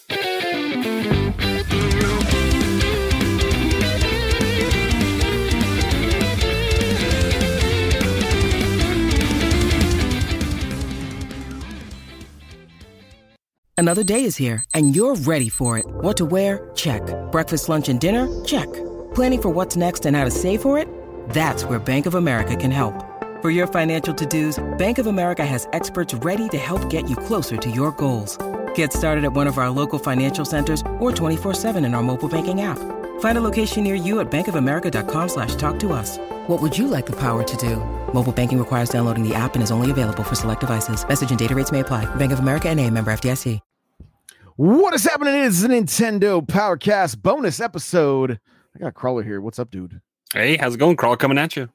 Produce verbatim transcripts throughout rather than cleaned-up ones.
Another day is here, and you're ready for it. What to wear? Check. Breakfast, lunch, and dinner? Check. Planning for what's next and how to save for it? That's where Bank of America can help. For your financial to-dos, Bank of America has experts ready to help get you closer to your goals. Get started at one of our local financial centers or twenty-four seven in our mobile banking app. Find a location near you at bankofamerica.com slash talk to us. What would you like the power to do? Mobile banking requires downloading the app and is only available for select devices. Message and data rates may apply. Bank of America N A, member F D I C. What is happening? It is a Nintendo Powercast bonus episode. I got Crawler here. What's up, dude? Hey, how's it going, Crawl? Coming at you.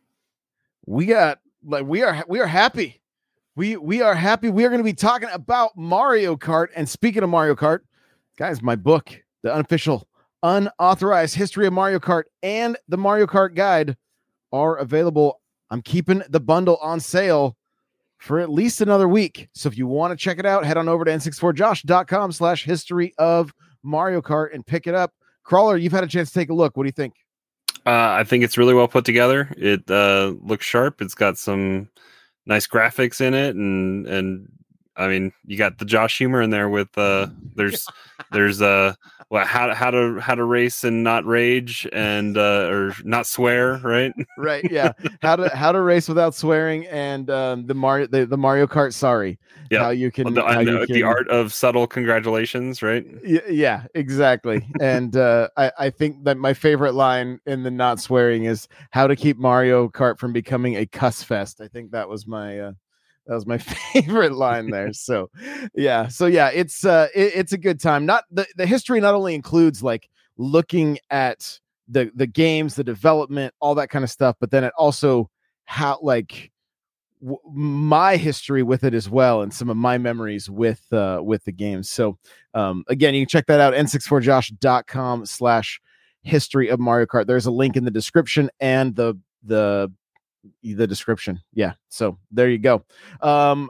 We got like we are we are happy. We we are happy. We are going to be talking about Mario Kart. And speaking of Mario Kart, guys, my book, the unofficial, unauthorized history of Mario Kart and the Mario Kart guide are available. I'm keeping the bundle on sale for at least another week. So if you want to check it out, head on over to n sixty-four josh dot com slash history of Mario Kart and pick it up. Crawler, you've had a chance to take a look. What do you think? Uh, I think it's really well put together. It uh, looks sharp. It's got some nice graphics in it, and and I mean, you got the Josh humor in there with uh, there's there's uh, well, how how to how to race and not rage and uh, or not swear, right? Right, yeah. How to how to race without swearing, and um, the Mario the, the Mario Kart. Sorry, yeah. How you can, well, the, how you the, can... the art of subtle congratulations, right? Yeah, yeah exactly. And uh, I I think that my favorite line in the not swearing is how to keep Mario Kart from becoming a cuss fest. I think that was my. Uh, That was my favorite line there. So, yeah. So, yeah, it's uh, it, it's a good time. Not the, the history not only includes like looking at the the games, the development, all that kind of stuff, but then it also how like w- my history with it as well, and some of my memories with uh, with the games. So, um, again, you can check that out n sixty-four josh dot com slash history of Mario Kart. There's a link in the description and the the. the description. Yeah. So there you go. Um,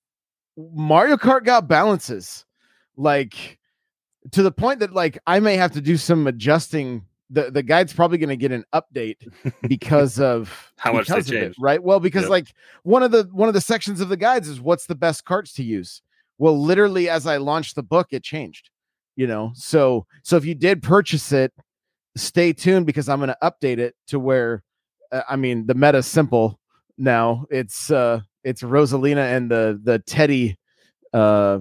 Mario Kart got balances like to the point that like I may have to do some adjusting. The, the guide's probably going to get an update because of how much they changed, right? Well, because yep. like one of the, one of the sections of the guides is what's the best karts to use. Well, literally as I launched the book, it changed, you know? So, so if you did purchase it, stay tuned because I'm going to update it to where, I mean, the meta is simple now. It's uh, it's Rosalina and the the Teddy. Uh,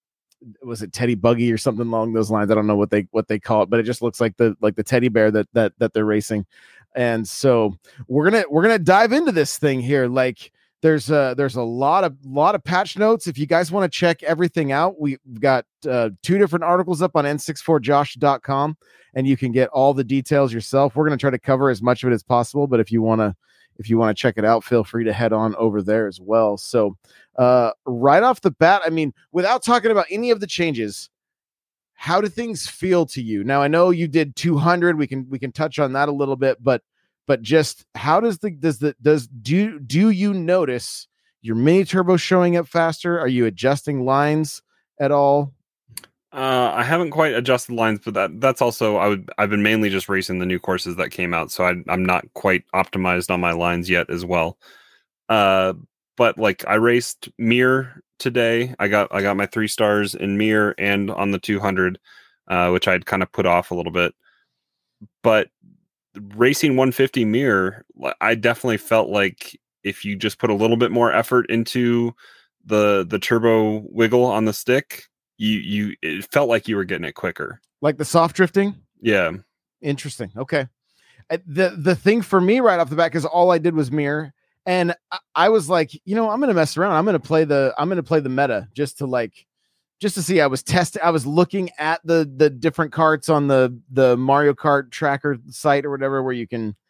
was it Teddy Buggy or something along those lines? I don't know what they what they call it, but it just looks like the like the teddy bear that that that they're racing. And so we're gonna we're gonna dive into this thing here. Like there's a there's a lot of lot of patch notes. If you guys want to check everything out, we've got uh, two different articles up on n sixty-four josh dot com. And you can get all the details yourself. We're going to try to cover as much of it as possible, but if you want to, if you want to check it out, feel free to head on over there as well. So, uh, right off the bat, I mean, without talking about any of the changes, how do things feel to you? Now, I know you did two hundred. We can we can touch on that a little bit, but but just how does the does the does do do you notice your mini turbo showing up faster? Are you adjusting lines at all? Uh, I haven't quite adjusted lines, but that that's also I would I've been mainly just racing the new courses that came out, so I, I'm not quite optimized on my lines yet as well. Uh, but like I raced Mir today. I got I got my three stars in Mir and on the two hundred, uh, which I'd kind of put off a little bit. But racing one fifty Mir, I definitely felt like if you just put a little bit more effort into the the turbo wiggle on the stick. You you it felt like you were getting it quicker, like the soft drifting. Yeah, interesting. Okay, the the thing for me right off the bat, because all I did was Mir, and I, I was like, you know, I'm gonna mess around. I'm gonna play the I'm gonna play the meta just to like just to see. I was testing. I was looking at the the different carts on the the Mario Kart tracker site or whatever, where you can,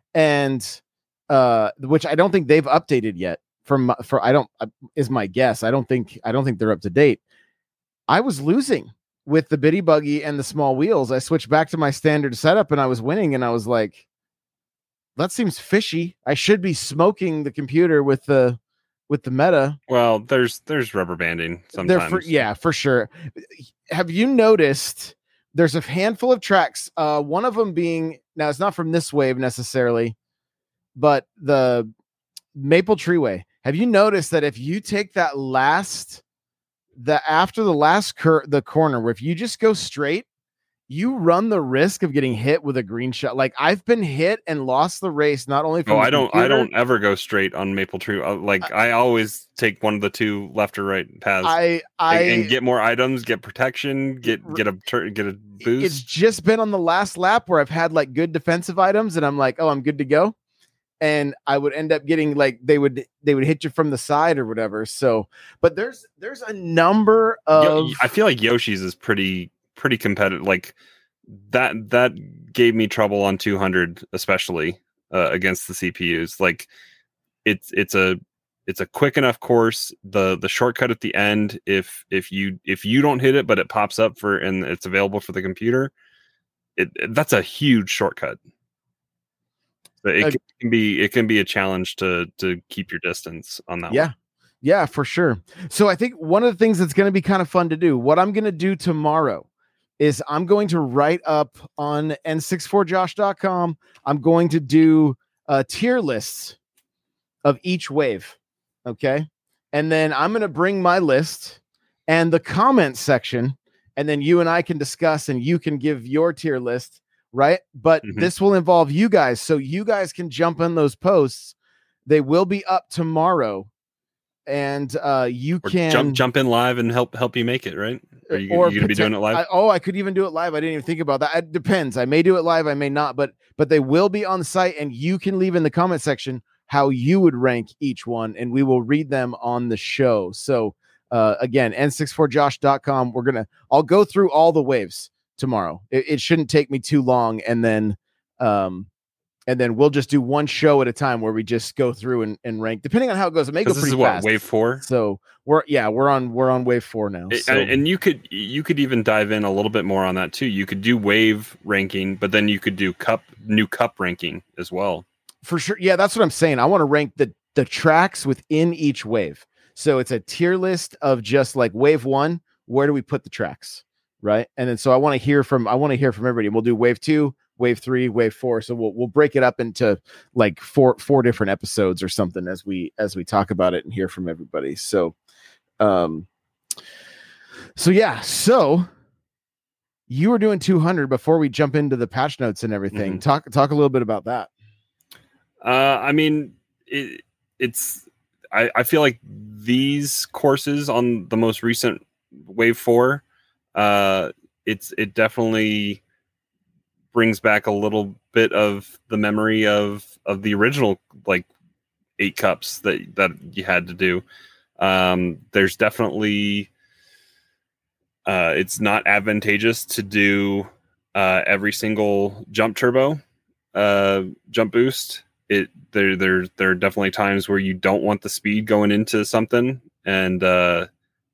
and uh, which I don't think they've updated yet. From for I don't is my guess. I don't think I don't think they're up to date. I was losing with the bitty buggy and the small wheels. I switched back to my standard setup and I was winning. And I was like, that seems fishy. I should be smoking the computer with the, with the meta. Well, there's there's rubber banding sometimes. They're for, yeah, for sure. Have you noticed there's a handful of tracks? Uh, one of them being, now it's not from this wave necessarily, but the Maple Treeway. Have you noticed that if you take that last, the after the last cur- the corner, where if you just go straight, you run the risk of getting hit with a green shot. Like I've been hit and lost the race, not only from oh, the I don't, computer, I don't ever go straight on Maple Tree. Like I, I always take one of the two left or right paths. I, I and, and get more items, get protection, get get a get a boost. It's just been on the last lap where I've had like good defensive items, and I'm like, oh, I'm good to go. And I would end up getting like they would they would hit you from the side or whatever. So, but there's there's a number of. I feel like Yoshi's is pretty pretty competitive. Like that that gave me trouble on two hundred, especially uh, against the C P Us. Like it's it's a it's a quick enough course. The the shortcut at the end, if if you if you don't hit it, but it pops up for and it's available for the computer, it, it that's a huge shortcut. It uh, can be it can be a challenge to to keep your distance on that yeah. one. Yeah, for sure. So I think one of the things that's going to be kind of fun to do, what I'm going to do tomorrow is I'm going to write up on N sixty-four josh dot com. I'm going to do uh, tier lists of each wave. Okay. And then I'm going to bring my list and the comment section, and then you and I can discuss and you can give your tier list. Right. But mm-hmm. this will involve you guys. So you guys can jump on those posts. They will be up tomorrow. And uh, you or can jump jump in live and help help you make it. Right. Are you, or you going to be doing it live? I, oh, I could even do it live. I didn't even think about that. It depends. I may do it live. I may not. But but they will be on the site. And you can leave in the comment section how you would rank each one. And we will read them on the show. So uh, again, N sixty-four josh dot com. We're going to I'll go through all the waves tomorrow. It, it shouldn't take me too long, and then um and then we'll just do one show at a time where we just go through and, and rank depending on how it goes. It may go this pretty is fast. What, wave four? So we're yeah we're on we're on wave four now. It, so. And you could you could even dive in a little bit more on that too. You could do wave ranking, but then you could do cup new cup ranking as well. For sure. Yeah, that's what I'm saying. I want to rank the the tracks within each wave. So it's a tier list of just like wave one. Where do we put the tracks? Right. And then so I want to hear from I want to hear from everybody. We'll do wave two, wave three, wave four. So we'll we'll break it up into like four four different episodes or something as we as we talk about it and hear from everybody. So um so yeah, so you were doing two hundred before we jump into the patch notes and everything. Mm-hmm. Talk talk a little bit about that. Uh I mean it, it's I, I feel like these courses on the most recent wave four uh it's it definitely brings back a little bit of the memory of of the original like eight cups that that you had to do. Um there's definitely uh it's not advantageous to do uh every single jump turbo uh jump boost. It there there there are definitely times where you don't want the speed going into something, and uh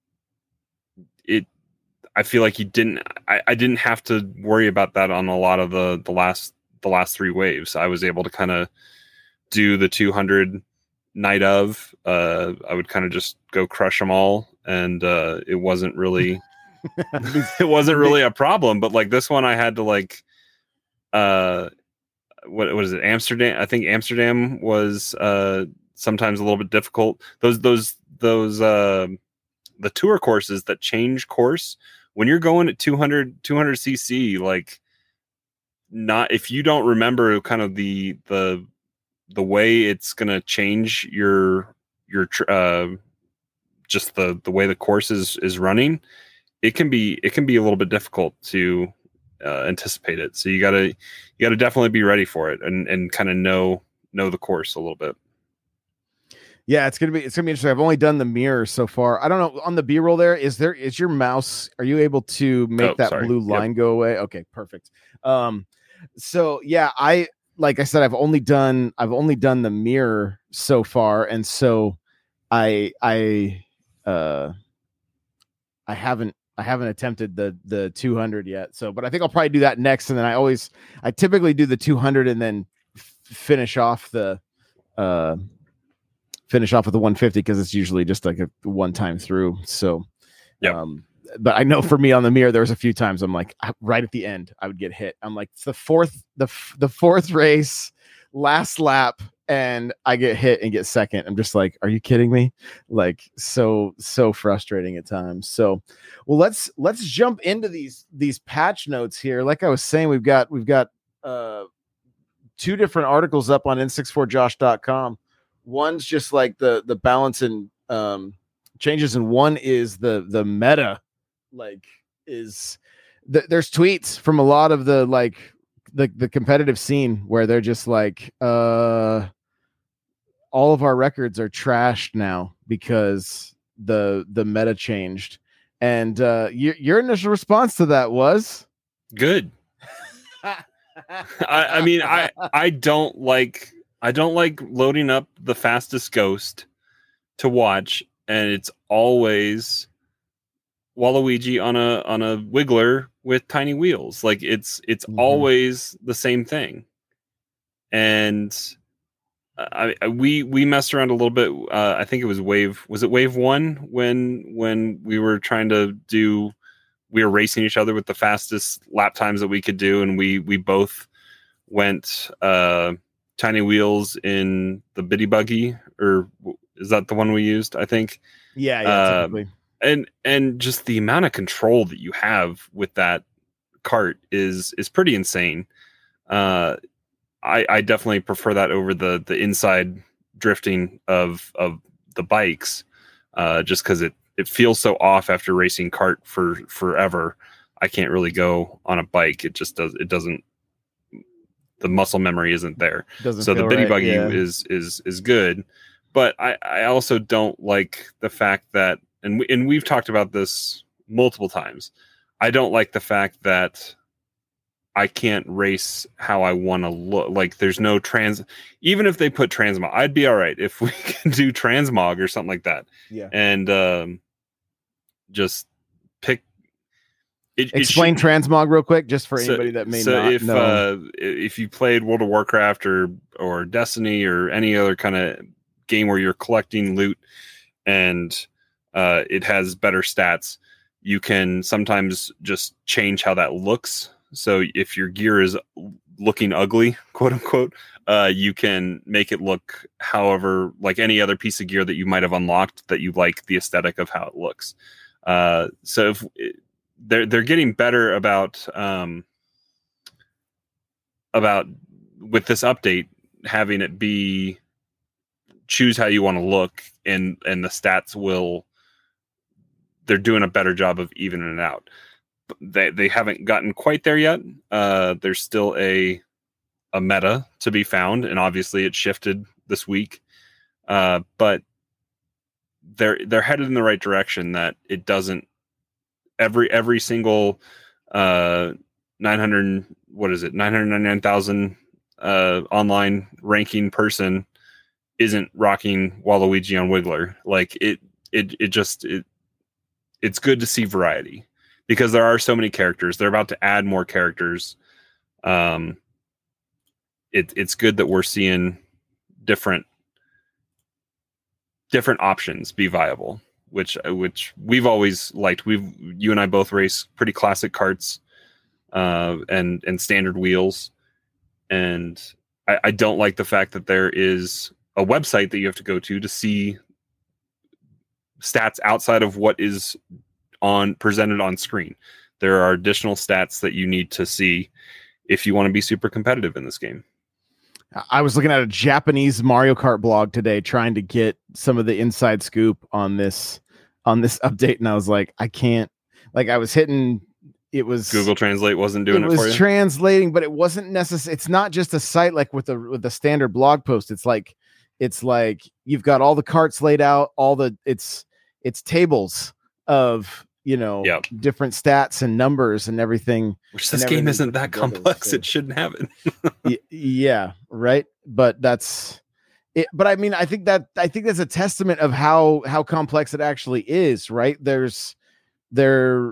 it I feel like you didn't. I, I didn't have to worry about that on a lot of the the last the last three waves. I was able to kind of do the two hundred night of. Uh, I would kind of just go crush them all, and uh, it wasn't really it wasn't really a problem. But like this one, I had to like uh, what what is it? Amsterdam. I think Amsterdam was uh, sometimes a little bit difficult. Those those those uh, the tour courses that change course. When you're going at two hundred, two hundred C C, like not, if you don't remember kind of the, the, the way it's going to change your, your, uh, just the, the way the course is, is running, it can be, it can be a little bit difficult to, uh, anticipate it. So you gotta, you gotta definitely be ready for it and, and kind of know, know the course a little bit. Yeah, it's gonna be it's gonna be interesting. I've only done the mirror so far. I don't know on the B-roll there. Is there is your mouse? Are you able to make oh, that sorry. blue line yep. go away? Okay, perfect. Um, so yeah, I like I said, I've only done I've only done the mirror so far, and so I I uh I haven't I haven't attempted the the two hundred yet. So, but I think I'll probably do that next, and then I always I typically do the two hundred and then f- finish off the uh. finish off with the one fifty because it's usually just like a one time through. So, yeah. Um, but I know for me on the mirror, there was a few times I'm like, right at the end, I would get hit. I'm like, it's the fourth, the f- the fourth race, last lap, and I get hit and get second. I'm just like, are you kidding me? Like, so so frustrating at times. So, well, let's let's jump into these these patch notes here. Like I was saying, we've got we've got uh two different articles up on N sixty-four josh dot com. One's just like the the balance and um changes, and one is the the meta. Like is th- there's tweets from a lot of the like the the competitive scene where they're just like uh all of our records are trashed now because the the meta changed. And uh your your initial response to that was good. I, I mean I I don't like I don't like loading up the fastest ghost to watch, and it's always Waluigi on a on a wiggler with tiny wheels. Like it's it's mm-hmm. always the same thing. And I, I we we messed around a little bit. Uh, I think it was wave. Was it wave one when when we were trying to do? We were racing each other with the fastest lap times that we could do, and we we both went uh, tiny wheels in the Bitty Buggy, or is that the one we used? I think. Yeah, yeah. Uh, typically. And and just the amount of control that you have with that cart is is pretty insane. Uh, I I definitely prefer that over the the inside drifting of of the bikes, uh, just because it it feels so off after racing kart for forever. I can't really go on a bike. It just does. It doesn't. The muscle memory isn't there. Doesn't so the Bitty right, Buggy yeah. is is is good, but I I also don't like the fact that. And we, and we've talked about this multiple times. I don't like the fact that I can't race how I want to look. Like there's no trans. Even if they put transmog, I'd be all right if we can do transmog or something like that. Yeah. And um, just pick. It, Explain it should, transmog real quick, just for so, anybody that may so not if, know. Uh, if you played World of Warcraft or or Destiny or any other kind of game where you're collecting loot and Uh, it has better stats, you can sometimes just change how that looks. So if your gear is looking ugly, quote unquote, uh, you can make it look however, like any other piece of gear that you might have unlocked that you like the aesthetic of how it looks. Uh, so if they're, they're getting better about, um, about with this update, having it be choose how you want to look, and, and the stats will, they're doing a better job of evening it out. They they haven't gotten quite there yet. Uh, there's still a a meta to be found, and obviously it shifted this week. Uh, but they're they're headed in the right direction. That it doesn't every every single uh, nine hundred what is it nine hundred ninety-nine thousand uh, online ranking person isn't rocking Waluigi on Wiggler. Like it it it just it. It's good to see variety because there are so many characters. They're about to add more characters. Um, it, it's good that we're seeing different different options be viable, which which we've always liked. We've you and I both race pretty classic karts uh, and and standard wheels, and I, I don't like the fact that there is a website that you have to go to to see stats outside of what is on presented on screen. There are additional stats that you need to see if you want to be super competitive in this game. I was looking at a Japanese Mario Kart blog today trying to get some of the inside scoop on this on this update, and I was like, I can't. Like I was hitting it was Google Translate wasn't doing it, it, it for was you. translating, but it wasn't necessary. It's not just a site like with the with the standard blog post. It's like it's like you've got all the carts laid out, all the it's it's tables of, you know, yep. different stats and numbers and everything. Which this and game isn't that together, complex. so. It shouldn't have it. y- yeah, right. But that's it. But I mean, I think that I think that's a testament of how how complex it actually is. Right? There's there,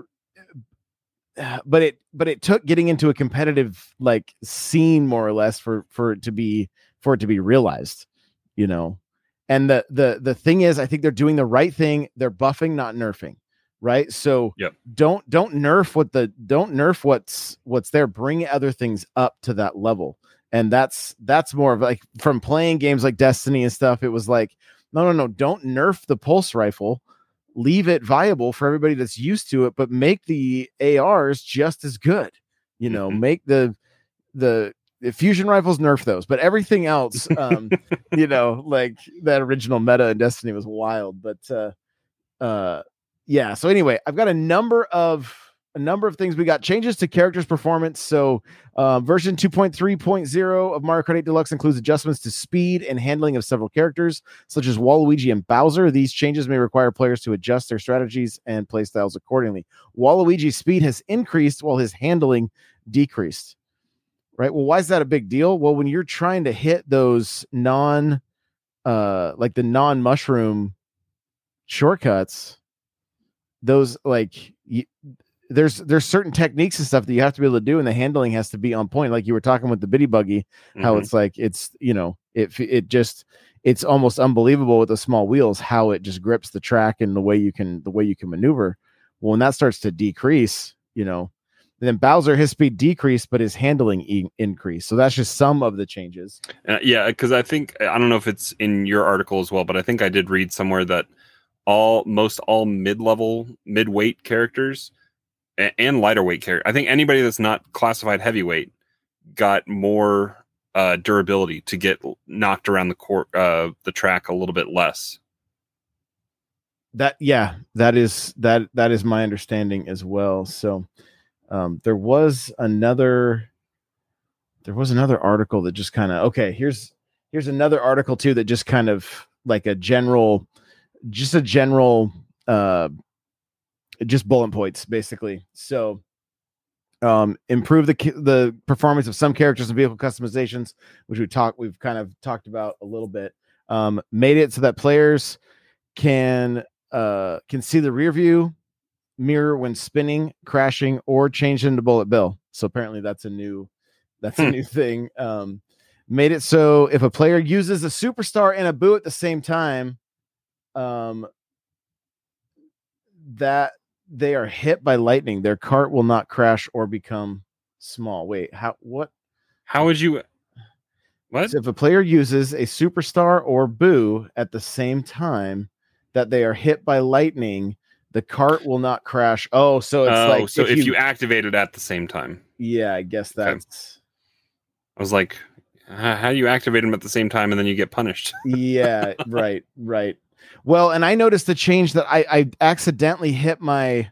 but it but it took getting into a competitive like scene more or less for for it to be for it to be realized. You know, And the the the thing is, I think they're doing the right thing. They're buffing, not nerfing, right? So yep. don't don't nerf what the don't nerf what's what's there. Bring other things up to that level, and that's that's more of like from playing games like Destiny and stuff. It was like no no no, don't nerf the pulse rifle. Leave it viable for everybody that's used to it, but make the A Rs just as good. You know, mm-hmm. make the the The fusion rifles, nerf those, but everything else, um, you know, like that original meta in Destiny was wild. But uh, uh, yeah. So anyway, I've got a number of a number of things. We got changes to characters' performance. So uh, version two point three point oh of Mario Kart eight Deluxe includes adjustments to speed and handling of several characters, such as Waluigi and Bowser. These changes may require players to adjust their strategies and playstyles accordingly. Waluigi's speed has increased while his handling decreased. Right. Well, why is that a big deal? Well, when you're trying to hit those non, uh, like the non-mushroom shortcuts, those like you, there's there's certain techniques and stuff that you have to be able to do, and the handling has to be on point. Like you were talking with the Bitty Buggy, how mm-hmm. it's like it's you know it it just it's almost unbelievable with the small wheels how it just grips the track and the way you can the way you can maneuver. Well, when that starts to decrease, you know. And then Bowser, his speed decreased, but his handling e- increased. So that's just some of the changes. Uh, yeah, because I think, I don't know if it's in your article as well, but I think I did read somewhere that all most all mid-level, mid-weight characters and, and lighter weight characters, I think anybody that's not classified heavyweight got more uh, durability to get knocked around the court, uh, the track a little bit less. That yeah, that is that that is my understanding as well. So. Um, there was another, there was another article that just kind of, okay, here's, here's another article too, that just kind of like a general, just a general, uh, just bullet points basically. So, um, improve the, the performance of some characters and vehicle customizations, which we talked, we've kind of talked about a little bit, um, made it so that players can, uh, can see the rear view mirror when spinning, crashing, or changed into Bullet Bill. So apparently that's a new that's a new thing. Um, made it so if a player uses a superstar and a boo at the same time, um, that they are hit by lightning, their cart will not crash or become small. Wait, how what? How would you what? So if a player uses a superstar or boo at the same time that they are hit by lightning, the cart will not crash. Oh, so it's oh, like so if, if you, you activate it at the same time. Yeah, I guess that's. Okay. I was like, how do you activate them at the same time and then you get punished? Yeah, right, right. Well, and I noticed the change that I, I accidentally hit my.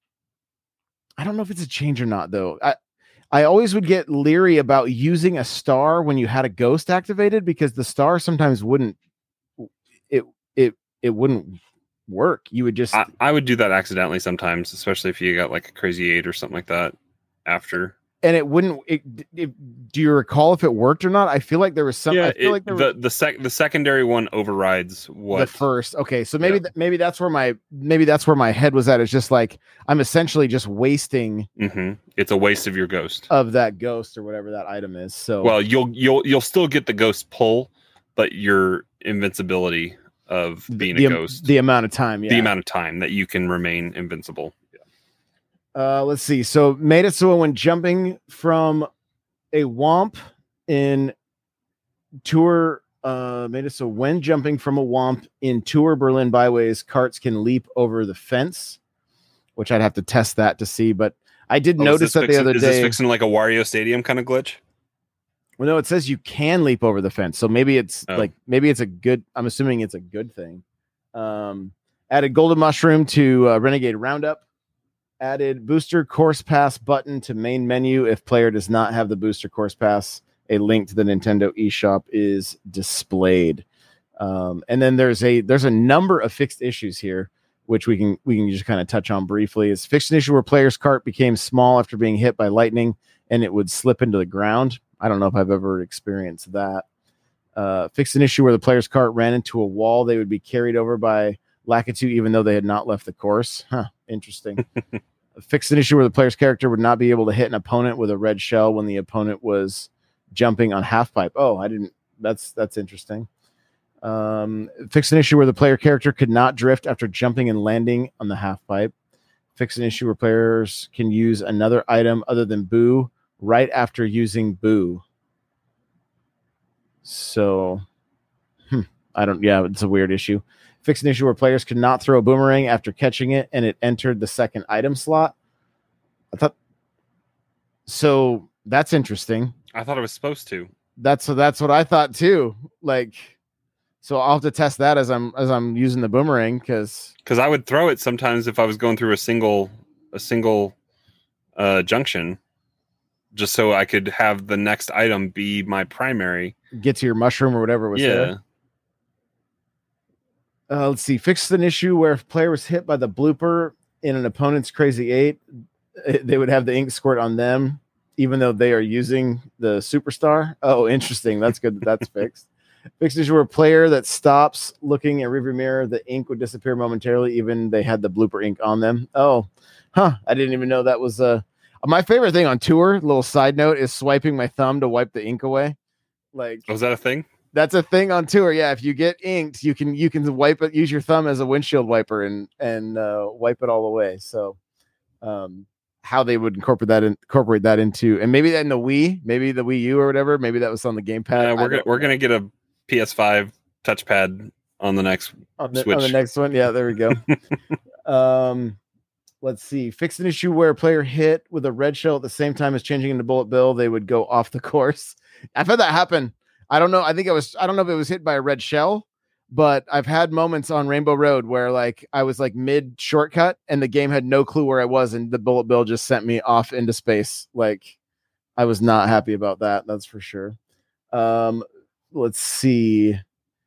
I don't know if it's a change or not, though. I I always would get leery about using a star when you had a ghost activated because the star sometimes wouldn't. It it it wouldn't. work. You would just I, I would do that accidentally sometimes, especially if you got like a crazy eight or something like that after, and it wouldn't it, it, do you recall if it worked or not? I feel like there was some yeah, I feel it, like there the was, the sec the secondary one overrides what the first. Okay, so maybe yeah. th- maybe that's where my maybe that's where my head was at. It's just like I'm essentially just wasting mm-hmm. It's a waste of your ghost of that ghost or whatever that item is. So well you'll you'll you'll still get the ghost pull, but your invincibility of being the, a ghost, the amount of time, yeah. the amount of time that you can remain invincible. Yeah. Uh, let's see. So made it so when jumping from a womp in Tour, uh, made it so when jumping from a womp in Tour Berlin byways, carts can leap over the fence, which I'd have to test that to see. But I did oh, notice that fixing, the other is day. Is this fixing like a Wario Stadium kind of glitch? Well, no, it says you can leap over the fence. So maybe it's oh. like, maybe it's a good, I'm assuming it's a good thing. Um, added golden mushroom to uh, Renegade Roundup. Added booster course pass button to main menu. If player does not have the booster course pass, a link to the Nintendo eShop is displayed. Um, and then there's a, there's a number of fixed issues here, which we can, we can just kind of touch on briefly. It's fixed an issue where player's cart became small after being hit by lightning and it would slip into the ground. I don't know if I've ever experienced that. Uh, fixed an issue where the player's cart ran into a wall. They would be carried over by Lakitu even though they had not left the course. Huh, interesting. Fixed an issue where the player's character would not be able to hit an opponent with a red shell when the opponent was jumping on half pipe. Oh, I didn't. That's that's interesting. Um, fix an issue where the player character could not drift after jumping and landing on the half pipe. Fix an issue where players can use another item other than Boo right after using Boo. So, hmm, I don't, yeah, it's a weird issue. Fix an issue where players could not throw a boomerang after catching it and it entered the second item slot. I thought, so that's interesting. I thought it was supposed to. That's, so that's what I thought too. Like, so I'll have to test that as I'm as I'm using the boomerang because because I would throw it sometimes if I was going through a single a single uh, junction, just so I could have the next item be my primary. Get to your mushroom or whatever was yeah. there. Uh, let's see. Fixed an issue where if player was hit by the blooper in an opponent's Crazy Eight, they would have the ink squirt on them, even though they are using the superstar. Oh, interesting. That's good. That that's fixed. Fixed issue where a player that stops looking at rearview mirror, the ink would disappear momentarily, even they had the blooper ink on them. Oh, huh. I didn't even know that was uh, my favorite thing on tour. Little side note is swiping my thumb to wipe the ink away. Like, was that a thing? That's a thing on tour. Yeah. If you get inked, you can, you can wipe it, use your thumb as a windshield wiper and, and uh, wipe it all away. So, um, how they would incorporate that in, incorporate that into, and maybe that in the Wii, maybe the Wii U or whatever, maybe that was on the gamepad. Uh, we're gonna, we're going to get a P S five touchpad on the next on the, Switch. On the next one. Yeah, there we go. um, let's see. Fix an issue where a player hit with a red shell at the same time as changing into Bullet Bill, they would go off the course. I've had that happen. I don't know. I think I was, I don't know if it was hit by a red shell, but I've had moments on Rainbow Road where like I was like mid shortcut and the game had no clue where I was and the Bullet Bill just sent me off into space. Like I was not happy about that. That's for sure. Um, let's see.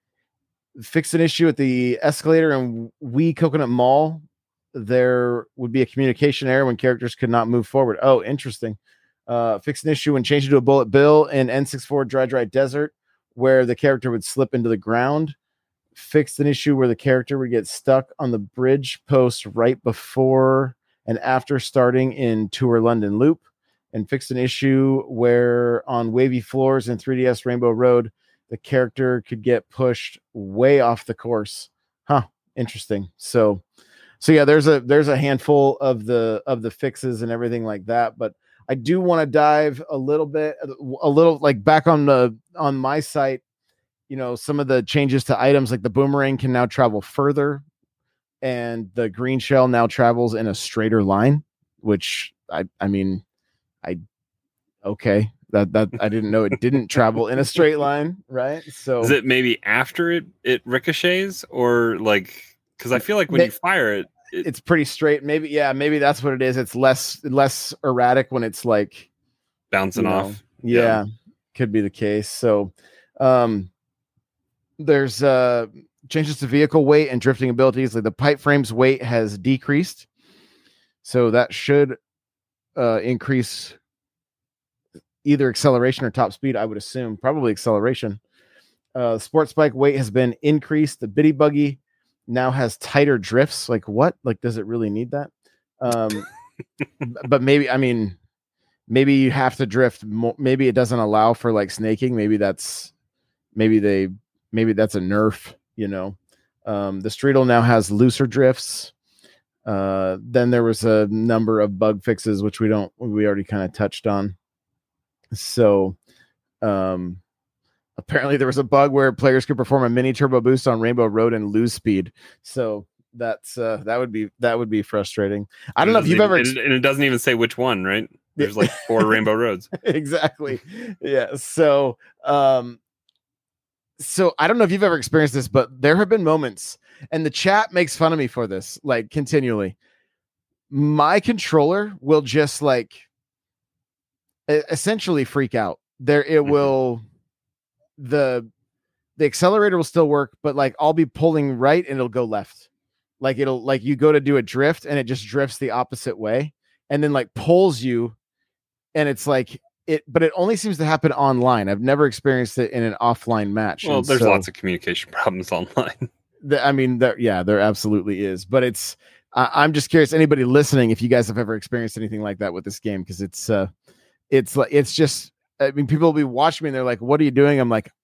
Fix an issue at the escalator in Wii Coconut Mall. There would be a communication error when characters could not move forward. Oh, interesting. Uh, fix an issue when changing to a Bullet Bill in N sixty-four Dry Dry Desert, where the character would slip into the ground. Fixed an issue where the character would get stuck on the bridge post right before and after starting in Tour London Loop. And fixed an issue where on wavy floors in three D S Rainbow Road, the character could get pushed way off the course. Huh. Interesting. So, so yeah, there's a, there's a handful of the, of the fixes and everything like that. But I do want to dive a little bit, a little like back on the, on my site, you know, some of the changes to items like the boomerang can now travel further and the green shell now travels in a straighter line, which I, I mean, I, okay. That, that I didn't know it didn't travel in a straight line. Right. So is it maybe after it, it ricochets or like, cause I feel like when they, you fire it, it, it's pretty straight. Maybe, yeah, maybe that's what it is. It's less, less erratic when it's like bouncing you know, off. Yeah, yeah. Could be the case. So, um, there's uh changes to vehicle weight and drifting abilities. Like the pipe frame's weight has decreased. So that should uh, increase either acceleration or top speed, I would assume. Probably acceleration. Uh, sports bike weight has been increased. The Bitty Buggy now has tighter drifts. Like what? Like, does it really need that? Um, but maybe, I mean, maybe you have to drift more. Maybe it doesn't allow for like snaking. Maybe that's, maybe they, maybe that's a nerf, you know. Um, the Streetle now has looser drifts. Uh, then there was a number of bug fixes, which we don't, we already kind of touched on. So, um, apparently there was a bug where players could perform a mini turbo boost on Rainbow Road and lose speed. So that's, uh, that would be, that would be frustrating. I don't know if you've ever, and it doesn't even say which one, right? There's like four Rainbow Roads. Exactly. Yeah. So, um, so I don't know if you've ever experienced this, but there have been moments, and the chat makes fun of me for this, like continually. My controller will just like essentially freak out. There, it mm-hmm. will. The the accelerator will still work, but like I'll be pulling right and it'll go left. Like it'll like you go to do a drift and it just drifts the opposite way, and then like pulls you, and it's like. It, but it only seems to happen online. I've never experienced it in an offline match. Well, and there's so, lots of communication problems online. The, I mean, there, yeah, there absolutely is. But it's, uh, I'm just curious. Anybody listening, if you guys have ever experienced anything like that with this game, because it's, uh, it's like, it's just. I mean, people will be watching me and they're like, "What are you doing?" I'm like,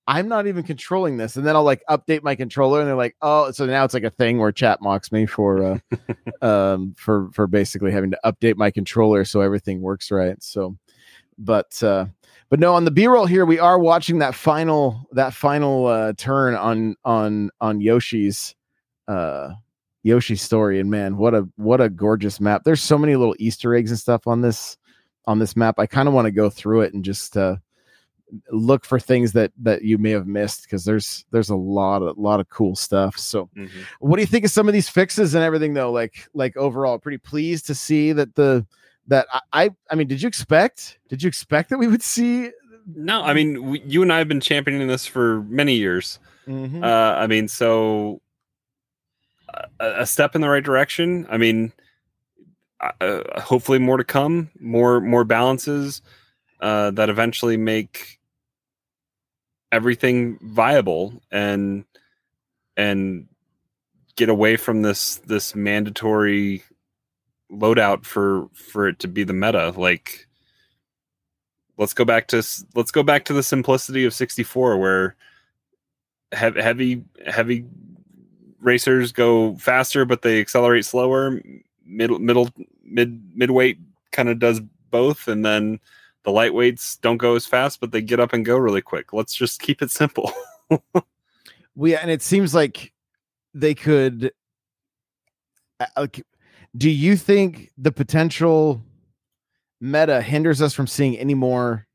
I'm not even controlling this. And then I'll like update my controller and they're like, oh, so now it's like a thing where chat mocks me for, uh, um, for, for basically having to update my controller so everything works right. So, but, uh, but no, on the B-roll here, we are watching that final, that final, uh, turn on, on, on Yoshi's, uh, Yoshi's story. And man, what a, what a gorgeous map. There's so many little Easter eggs and stuff on this, on this map. I kind of want to go through it and just, uh, look for things that that you may have missed, because there's there's a lot of lot of cool stuff. So mm-hmm. What do you think of some of these fixes and everything though? Like like overall pretty pleased to see that the that I I mean did you expect did you expect that we would see? No, I mean we, you and I have been championing this for many years. Mm-hmm. uh I mean so a, a step in the right direction. I mean uh, hopefully more to come, more more balances uh that eventually make everything viable and and get away from this this mandatory loadout for for it to be the meta. Like let's go back to let's go back to the simplicity of sixty-four, where he- heavy heavy racers go faster but they accelerate slower. Middle middle mid midweight kind of does both, and then the lightweights don't go as fast, but they get up and go really quick. Let's just keep it simple. We and it seems like they could. Like, do you think the potential meta hinders us from seeing any more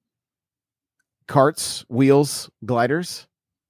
carts, wheels, gliders?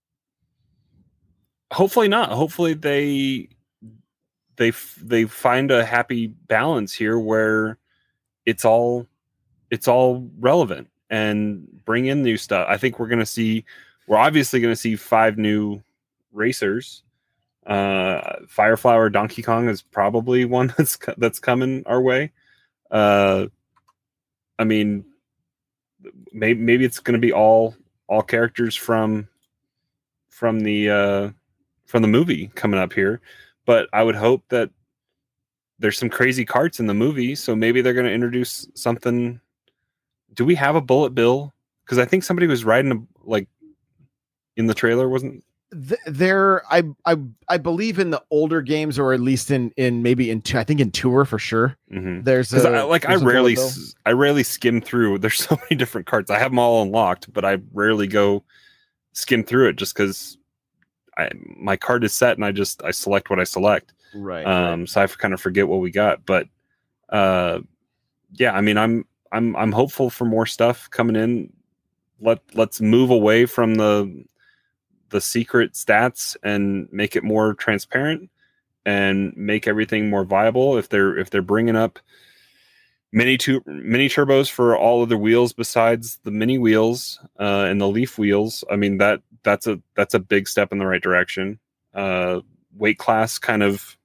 Hopefully not. Hopefully they they they find a happy balance here where it's all. It's all relevant and bring in new stuff. I think we're going to see, we're obviously going to see five new racers. Uh, Fireflower Donkey Kong is probably one that's, that's coming our way. Uh, I mean, maybe, maybe it's going to be all, all characters from, from the, uh, from the movie coming up here. But I would hope that there's some crazy carts in the movie. So maybe they're going to introduce something. Do we have a Bullet Bill? Because I think somebody was riding a, like in the trailer, wasn't there? I I I believe in the older games, or at least in in maybe in two, I think in Tour for sure. Mm-hmm. There's a, I, like there's I rarely I rarely skim through. There's so many different carts. I have them all unlocked, but I rarely go skim through it just because I my card is set and I just I select what I select. Right. Um. Right. So I kind of forget what we got, but uh, yeah. I mean, I'm. I'm I'm hopeful for more stuff coming in. Let let's move away from the the secret stats and make it more transparent and make everything more viable. If they're if they're bringing up mini tu- mini turbos for all of the wheels besides the mini wheels uh, and the leaf wheels, I mean that that's a that's a big step in the right direction. Uh, weight class kind of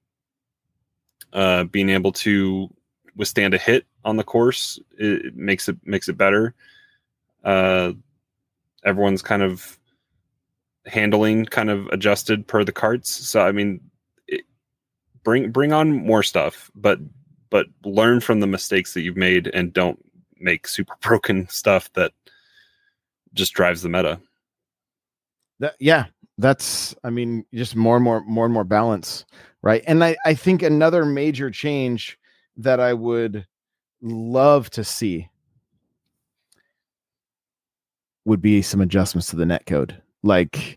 uh, being able to withstand a hit on the course, it, it makes it makes it better. Uh, everyone's kind of handling kind of adjusted per the carts. So I mean, it, bring bring on more stuff, but but learn from the mistakes that you've made and don't make super broken stuff that just drives the meta. That, yeah, that's I mean, just more and more more and more balance, right? And I I think another major change that I would love to see would be some adjustments to the netcode. Like,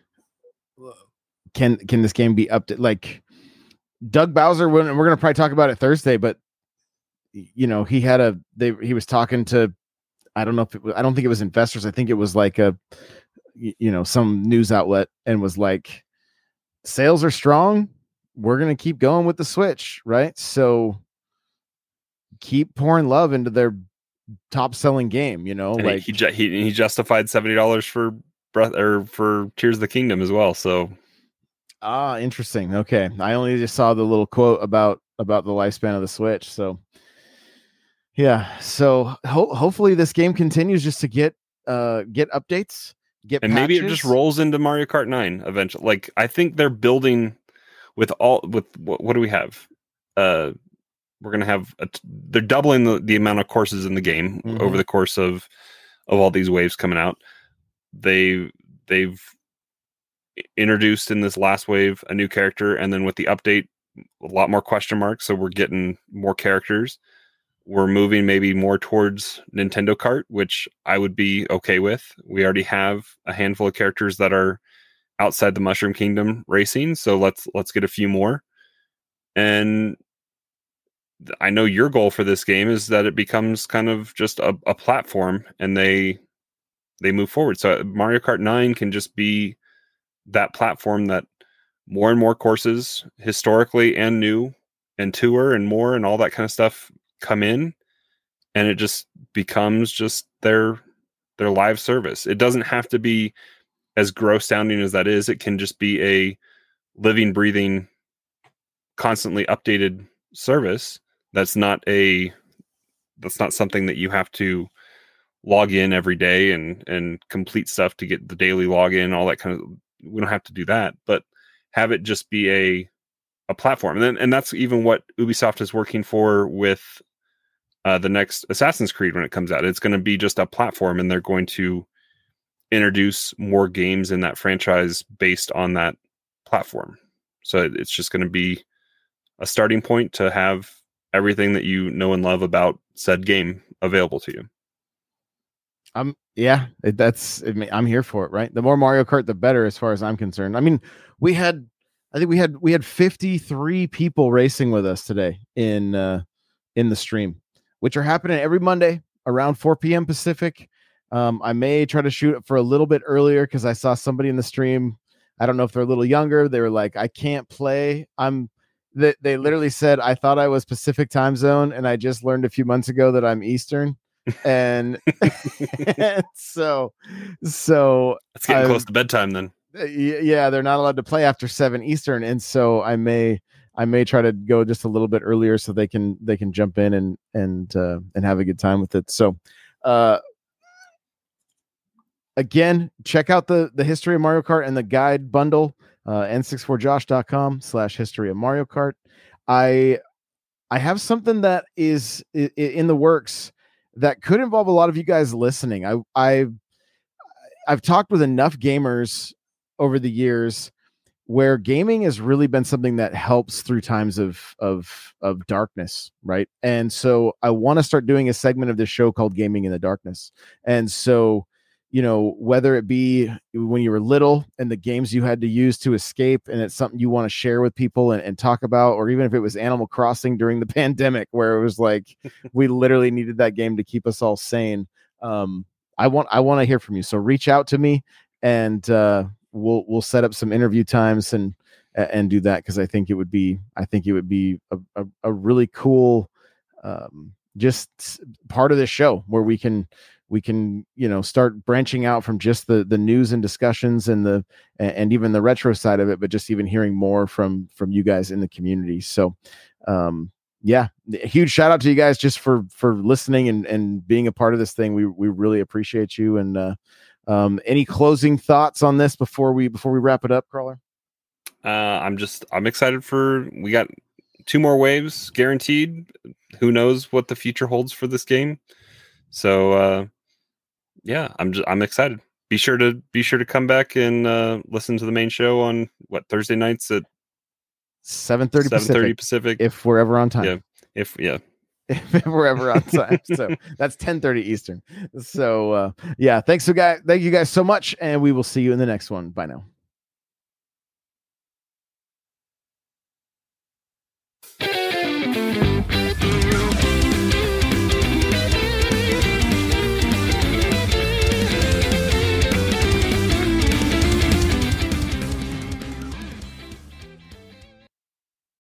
can can this game be up to like Doug Bowser? We're going to probably talk about it Thursday, but you know, he had a they he was talking to I don't know if it was, I don't think it was investors. I think it was like a you know some news outlet, and was like, sales are strong. We're going to keep going with the Switch, right? So keep pouring love into their top selling game, you know, and like he, he he he justified seventy dollars for breath or for Tears of the Kingdom as well. So ah, interesting. Okay, I only just saw the little quote about about the lifespan of the Switch. So yeah, so ho- hopefully this game continues just to get uh get updates, get and patches. Maybe it just rolls into Mario Kart nine eventually. Like I think they're building with all with what, what do we have? Uh We're going to have, a, they're doubling the, the amount of courses in the game mm-hmm. over the course of, of all these waves coming out. They, they've introduced in this last wave a new character, and then with the update, a lot more question marks. So we're getting more characters. We're moving maybe more towards Nintendo Kart, which I would be okay with. We already have a handful of characters that are outside the Mushroom Kingdom racing, so let's let's get a few more. And I know your goal for this game is that it becomes kind of just a, a platform, and they they move forward. So Mario Kart nine can just be that platform that more and more courses, historically and new, and tour and more and all that kind of stuff come in, and it just becomes just their their live service. It doesn't have to be as gross sounding as that is. It can just be a living, breathing, constantly updated service. That's not a that's not something that you have to log in every day and and complete stuff to get the daily login, all that kind of. We don't have to do that, but have it just be a a platform. And then, and that's even what Ubisoft is working for with uh, the next Assassin's Creed when it comes out. It's going to be just a platform, and they're going to introduce more games in that franchise based on that platform. So it's just going to be a starting point to have everything that you know and love about said game available to you. I'm yeah, it, that's it, I'm here for it, right? The more Mario Kart, the better, as far as I'm concerned. I mean, we had, I think we had we had fifty-three people racing with us today in uh, in the stream, which are happening every Monday around four p.m. Pacific. Um, I may try to shoot it for a little bit earlier because I saw somebody in the stream. I don't know if they're a little younger. They were like, "I can't play." I'm. They, they literally said, "I thought I was Pacific time zone, and I just learned a few months ago that I'm Eastern." and, and so so it's getting I've, close to bedtime then. Yeah, they're not allowed to play after seven Eastern, and so I may I may try to go just a little bit earlier so they can they can jump in and and uh, and have a good time with it. So uh again, check out the the history of Mario Kart and the guide bundle, uh N sixty-four josh dot com slash history of Mario Kart. I I have something that is in the works that could involve a lot of you guys listening. I I've I've talked with enough gamers over the years where gaming has really been something that helps through times of of of darkness, right? And so I want to start doing a segment of this show called Gaming in the Darkness. And so, you know, whether it be when you were little and the games you had to use to escape, and it's something you want to share with people and, and talk about, or even if it was Animal Crossing during the pandemic, where it was like we literally needed that game to keep us all sane. Um, I want I want to hear from you. So reach out to me, and uh, we'll we'll set up some interview times and and do that, because I think it would be I think it would be a, a, a really cool um, just part of this show where we can. we can, you know, start branching out from just the, the news and discussions and the, and even the retro side of it, but just even hearing more from, from you guys in the community. So, um, yeah, a huge shout out to you guys just for, for listening and, and being a part of this thing. We, we really appreciate you. And, uh, um, any closing thoughts on this before we, before we wrap it up, Crawler? Uh, I'm just, I'm excited for, we got two more waves guaranteed. Who knows what the future holds for this game. So, uh, yeah, I'm just, I'm excited. Be sure to be sure to come back and uh, listen to the main show on what Thursday nights at seven thirty Pacific, Pacific, if we're ever on time. Yeah, if yeah, if we're ever on time. So that's ten thirty Eastern. So uh, yeah, thanks so guys, thank you guys so much, and we will see you in the next one. Bye now.